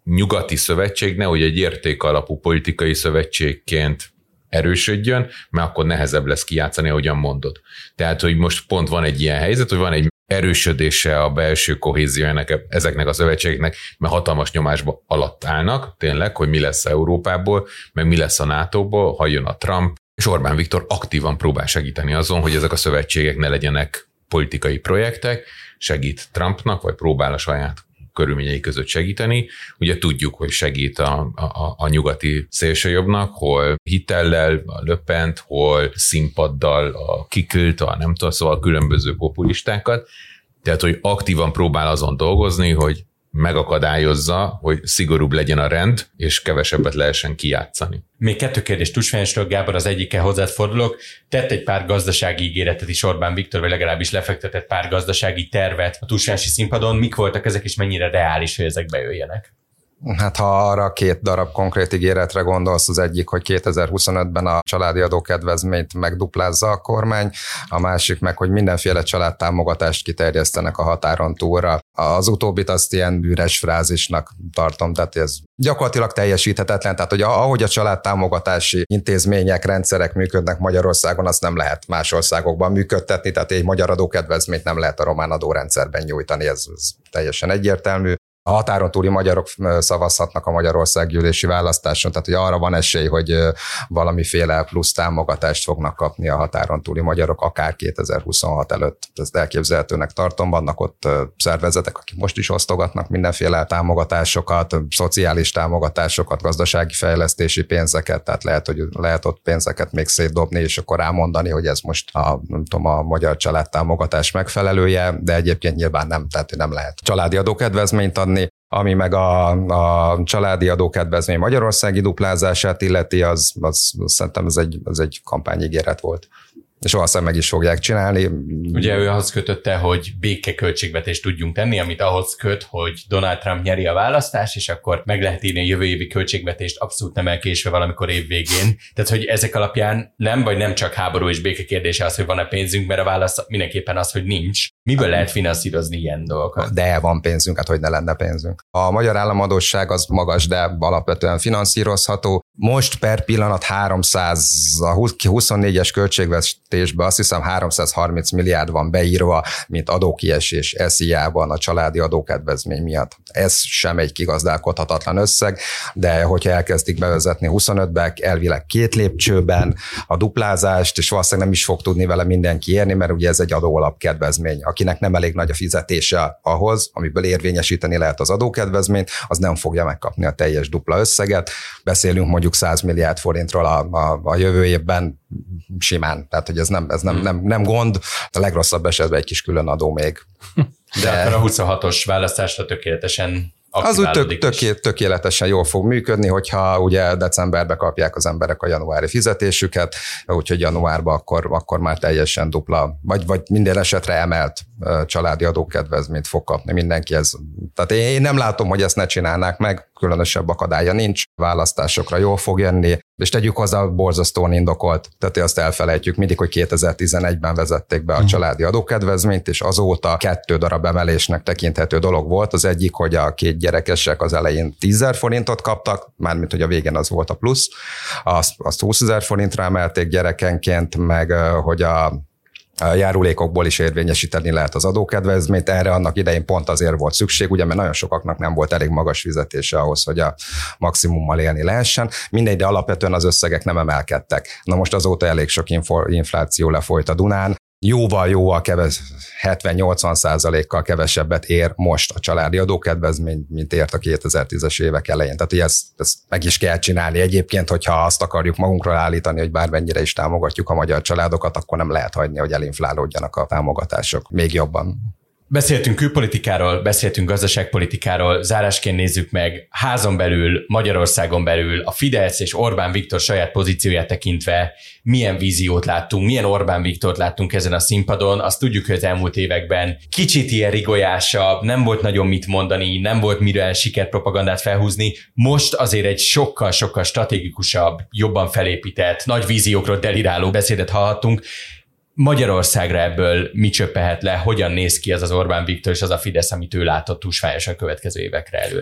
nyugati szövetség nehogy egy értékalapú politikai szövetségként erősödjön, mert akkor nehezebb lesz kijátszani, ahogyan mondod. Tehát, hogy most pont van egy ilyen helyzet, hogy van egy erősödése a belső kohéziójának ezeknek a szövetségeknek, mert hatalmas nyomásba alatt állnak, tényleg, hogy mi lesz Európából, meg mi lesz a nátóból, ha jön a Trump, és Orbán Viktor aktívan próbál segíteni azon, hogy ezek a szövetségek ne legyenek politikai projektek, segít Trumpnak, vagy próbál a saját körülményei között segíteni. Ugye tudjuk, hogy segít a, a, a nyugati szélsőjobbnak, hol hitellel, a Le Pent, hol színpaddal, a Kikült, a nem tudom, szóval különböző populistákat. Tehát, hogy aktívan próbál azon dolgozni, hogy megakadályozza, hogy szigorúbb legyen a rend, és kevesebbet lehessen kijátszani. Még kettő kérdés Tusványosról, Gábor, az egyikkel hozzád fordulok. Tett egy pár gazdasági ígéretet is Orbán Viktor, vagy legalábbis lefektetett pár gazdasági tervet a tusványosi színpadon. Mik voltak ezek, és mennyire reális, hogy ezek bejöjjenek? Hát ha arra két darab konkrét ígéretre gondolsz, az egyik, hogy kétezer-huszonötben a családi adókedvezményt megduplázza a kormány, a másik meg, hogy mindenféle családtámogatást kiterjesztenek a határon túlra. Az utóbbit azt ilyen üres frázisnak tartom, tehát ez gyakorlatilag teljesíthetetlen, tehát hogy ahogy a családtámogatási intézmények, rendszerek működnek Magyarországon, azt nem lehet más országokban működtetni, tehát egy magyar adókedvezményt nem lehet a román adórendszerben nyújtani, ez, ez teljesen egyértelmű. A határon túli magyarok szavazhatnak a Magyarországgyűlési választáson, tehát hogy arra van esély, hogy valamiféle plusz támogatást fognak kapni a határon túli magyarok, akár kétezer-huszonhat előtt. Ezt elképzelhetőnek tartom, vannak ott szervezetek, akik most is osztogatnak mindenféle támogatásokat, szociális támogatásokat, gazdasági fejlesztési pénzeket, tehát lehet, hogy lehet ott pénzeket még szétdobni, és akkor rámondani, hogy ez most a, nem tudom, a magyar családtámogatás megfelelője, de egyébként nyilván nem, tehát nem lehet családi adókedvezményt adni. Ami meg a, a családi adókedvezmény magyarországi duplázását illeti, az, az, az szerintem ez egy, az egy kampányígéret volt. És valószínűleg meg is fogják csinálni. Ugye ő ahhoz kötötte, hogy békeköltségvetést tudjunk tenni, amit ahhoz köt, hogy Donald Trump nyeri a választást, és akkor meg lehet írni a jövő évi költségvetést abszolút nem elkésve valamikor év végén. Tehát, hogy ezek alapján nem, vagy nem csak háború és béke kérdése az, hogy van-e pénzünk, mert a válasz mindenképpen az, hogy nincs. Miből lehet finanszírozni ilyen dolgokat? De van pénzünk, hát hogy ne lenne pénzünk. A magyar államadósság az magas, de alapvetően finanszírozható. Most per pillanat háromszáz, a huszonnégyes költségvetésben azt hiszem háromszázharminc milliárd van beírva, mint adókiesés es i á-ban a családi adókedvezmény miatt. Ez sem egy kigazdálkodhatatlan összeg, de hogyha elkezdik bevezetni huszonötbe, elvileg két lépcsőben a duplázást, és valószínűleg nem is fog tudni vele mindenki érni, mert ugye ez egy adóalapkedvezmény. Akinek nem elég nagy a fizetése ahhoz, amiből érvényesíteni lehet az adókedvezményt, az nem fogja megkapni a teljes dupla összeget. Beszélünk mondjuk száz milliárd forintról a, a, a jövő évben simán, tehát hogy ez nem, ez nem, nem, nem gond, a legrosszabb esetben egy kis külön adó még. De, De akkor a huszonhatos választásra tökéletesen az úgy tök, tök, tökéletesen jól fog működni, hogyha ugye decemberben kapják az emberek a januári fizetésüket, úgyhogy januárban akkor, akkor már teljesen dupla, vagy, vagy minden esetre emelt családi adókedvezményt fog kapni mindenki. Ez. Tehát én nem látom, hogy ezt ne csinálnák meg, különösebb akadálya nincs, választásokra jól fog jönni, és tegyük hozzá, borzasztóan indokolt, tehát azt elfelejtjük mindig, hogy kétezer-tizenegyben vezették be a családi adókedvezményt, és azóta kettő darab emelésnek tekinthető dolog volt. Az egyik, hogy a két gyerekesek az elején tízezer forintot kaptak, mármint hogy a végén az volt a plusz, azt, azt húszezer forintra emelték gyerekenként, meg hogy a A járulékokból is érvényesíteni lehet az adókedvezményt. Erre annak idején pont azért volt szükség, ugye, mert nagyon sokaknak nem volt elég magas fizetése ahhoz, hogy a maximummal élni lehessen. Mindegy, de alapvetően az összegek nem emelkedtek. Na most azóta elég sok infláció lefolyt a Dunán. Jóval-jóval keves, hetven-nyolcvan százalékkal kevesebbet ér most a családi adókedvezmény, mint ért a kétezer-tízes évek elején. Tehát ezt, ezt meg is kell csinálni. Egyébként, hogyha azt akarjuk magunkról állítani, hogy bármennyire is támogatjuk a magyar családokat, akkor nem lehet hagyni, hogy elinflálódjanak a támogatások még jobban. Beszéltünk külpolitikáról, beszéltünk gazdaságpolitikáról, zárásként nézzük meg házon belül, Magyarországon belül a Fidesz és Orbán Viktor saját pozícióját tekintve milyen víziót láttunk, milyen Orbán Viktort láttunk ezen a színpadon. Azt tudjuk, hogy az elmúlt években kicsit ilyen rigolyásabb, nem volt nagyon mit mondani, nem volt mire sikerpropagandát felhúzni. Most azért egy sokkal-sokkal stratégikusabb, jobban felépített, nagy víziókról deliráló beszédet hallhattunk. Magyarországra ebből mi csöppehet le, hogyan néz ki az az Orbán Viktor és az a Fidesz, amit ő látott tusványosan a következő évekre előre?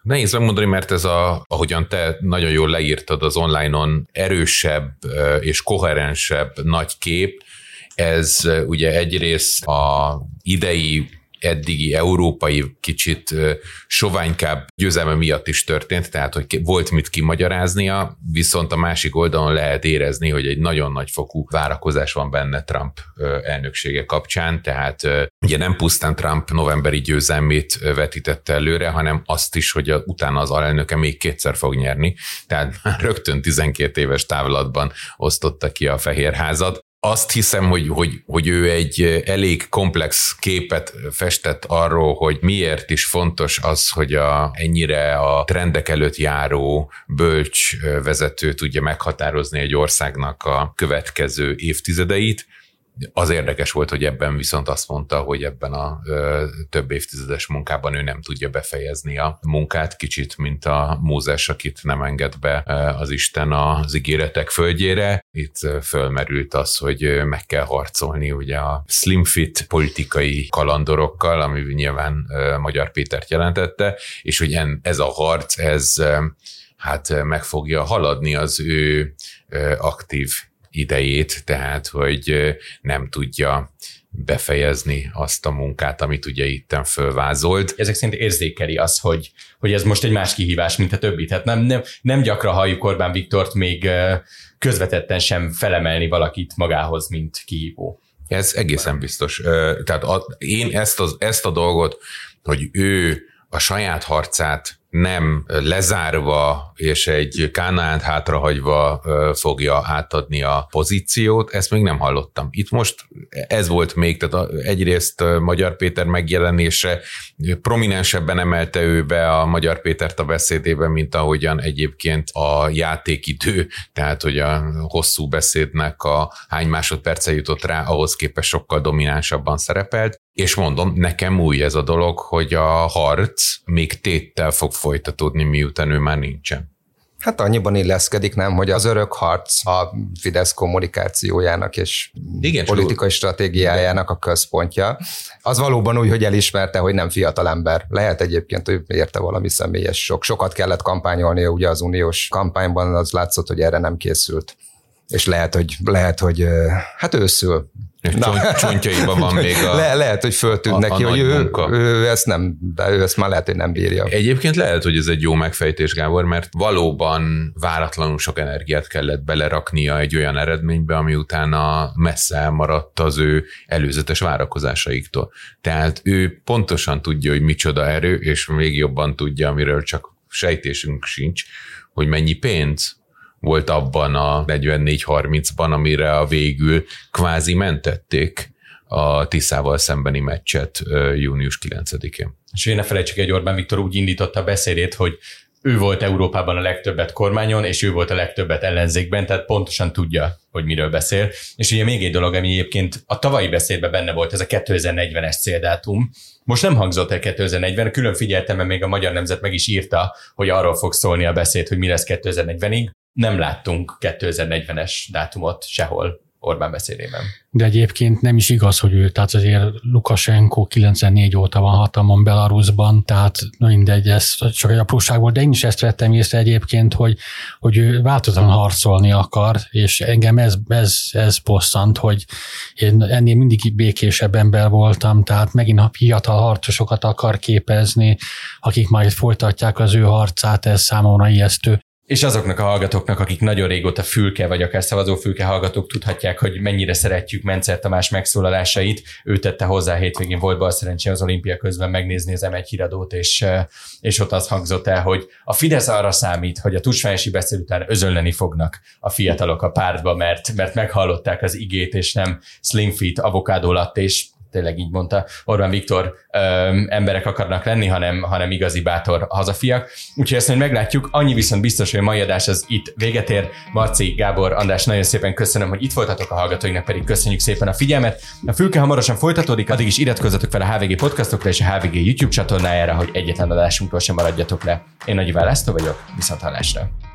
Nehéz megmondani, mert ez a, ahogyan te nagyon jól leírtad az online-on, erősebb és koherensebb nagy kép, ez ugye egyrészt a idei eddigi európai kicsit soványkább győzelme miatt is történt, tehát hogy volt mit kimagyaráznia, viszont a másik oldalon lehet érezni, hogy egy nagyon nagy fokú várakozás van benne Trump elnöksége kapcsán, tehát ugye nem pusztán Trump novemberi győzelmét vetítette előre, hanem azt is, hogy utána az alelnöke még kétszer fog nyerni, tehát már rögtön tizenkét éves távlatban osztotta ki a Fehérházat. Azt hiszem, hogy, hogy, hogy ő egy elég komplex képet festett arról, hogy miért is fontos az, hogy a, ennyire a trendek előtt járó bölcs vezető tudja meghatározni egy országnak a következő évtizedeit. Az érdekes volt, hogy ebben viszont azt mondta, hogy ebben a ö, több évtizedes munkában ő nem tudja befejezni a munkát, kicsit, mint a Mózes, akit nem enged be ö, az Isten az ígéretek földjére. Itt ö, fölmerült az, hogy ö, meg kell harcolni ugye a slim fit politikai kalandorokkal, ami nyilván ö, Magyar Pétert jelentette, és hogy en, ez a harc, ez ö, hát meg fogja haladni az ő ö, aktív idejét, tehát hogy nem tudja befejezni azt a munkát, amit ugye itten fölvázolt. Ezek szerint érzékeli az, hogy, hogy ez most egy más kihívás, mint a többi. Tehát nem, nem, nem gyakran halljuk Orbán Viktort még közvetetten sem felemelni valakit magához, mint kihívó. Ez egészen biztos. Tehát a, én ezt, az, ezt a dolgot, hogy ő a saját harcát nem lezárva és egy Kánaánt hátrahagyva fogja átadni a pozíciót, ezt még nem hallottam. Itt most ez volt még, tehát egyrészt Magyar Péter megjelenése prominensebben emelte ő be a Magyar Pétert a beszédében, mint ahogyan egyébként a játékidő, tehát hogy a hosszú beszédnek a hány másodperce jutott rá, ahhoz képest sokkal dominánsabban szerepelt. És mondom, nekem új ez a dolog, hogy a harc még téttel fog folytatódni, miután ő már nincsen. Hát annyiban illeszkedik, nem, hogy az örök harc a Fidesz kommunikációjának és igen, politikai stratégiájának a központja. Az valóban úgy, hogy elismerte, hogy nem fiatalember. Lehet egyébként, hogy érte valami személyes sok. Sokat kellett kampányolnia ugye az uniós kampányban, az látszott, hogy erre nem készült. És lehet, hogy, lehet, hogy hát őszül. Csont, csontjaiban van még a Le, Lehet, hogy föltűnt neki, hogy ő, ő ezt nem, de ő ezt már lehet, hogy nem bírja. Egyébként lehet, hogy ez egy jó megfejtés, Gábor, mert valóban váratlanul sok energiát kellett beleraknia egy olyan eredménybe, ami utána messze elmaradt az ő előzetes várakozásaiktól. Tehát ő pontosan tudja, hogy micsoda erő, és még jobban tudja, amiről csak sejtésünk sincs, hogy mennyi pénz volt abban a negyvennégy harmincban, amire a végül kvázi mentették a Tiszával szembeni meccset június kilencedikén. És én ne felejtsük, egy Orbán Viktor úgy indította a beszédét, hogy ő volt Európában a legtöbbet kormányon, és ő volt a legtöbbet ellenzékben, tehát pontosan tudja, hogy miről beszél. És ugye még egy dolog, ami egyébként a tavalyi beszédben benne volt, ez a kétezer-negyvenes céldátum. Most nem hangzott el kétezer-negyven, külön figyeltem, mert még a Magyar Nemzet meg is írta, hogy arról fog szólni a beszéd, hogy mi lesz kétezer-negyvenig. Nem láttunk kétezer-negyvenes dátumot sehol Orbán beszédében. De egyébként nem is igaz, hogy ő, tehát azért Lukasenko kilencvennégy óta van hatalmon Belarusban, tehát mindegy, ez csak egy apróság volt, de én is ezt vettem észre egyébként, hogy, hogy ő változatlanul harcolni akar, és engem ez, ez, ez bosszant, hogy én ennél mindig békésebb ember voltam, tehát megint a fiatal harcosokat akar képezni, akik majd folytatják az ő harcát, ez számomra ijesztő. És azoknak a hallgatóknak, akik nagyon régóta fülke, vagy akár szavazófülke hallgatók tudhatják, hogy mennyire szeretjük Mencer Tamás megszólalásait. Ő tette hozzá, hétvégén volt bal szerencsé az olimpia közben megnézni az em egy híradót, és, és ott az hangzott el, hogy a Fidesz arra számít, hogy a tusványosi beszéd után özönleni fognak a fiatalok a pártba, mert, mert meghallották az igét, és nem slim fit, avokádó latte, és tényleg így mondta Orbán Viktor, öm, emberek akarnak lenni, hanem, hanem igazi bátor hazafiak. Úgyhogy ezt majd meglátjuk. Annyi viszont biztos, hogy a mai adás az itt véget ér. Marci, Gábor, András, nagyon szépen köszönöm, hogy itt voltatok, a hallgatóinknak pedig köszönjük szépen a figyelmet. A Fülke hamarosan folytatódik, addig is iratkozzatok fel a há vé gé podcastokra és a há vé gé YouTube csatornájára, hogy egyetlen adásunktól sem maradjatok le. Én Nagy Iván László vagyok, viszont hallásra.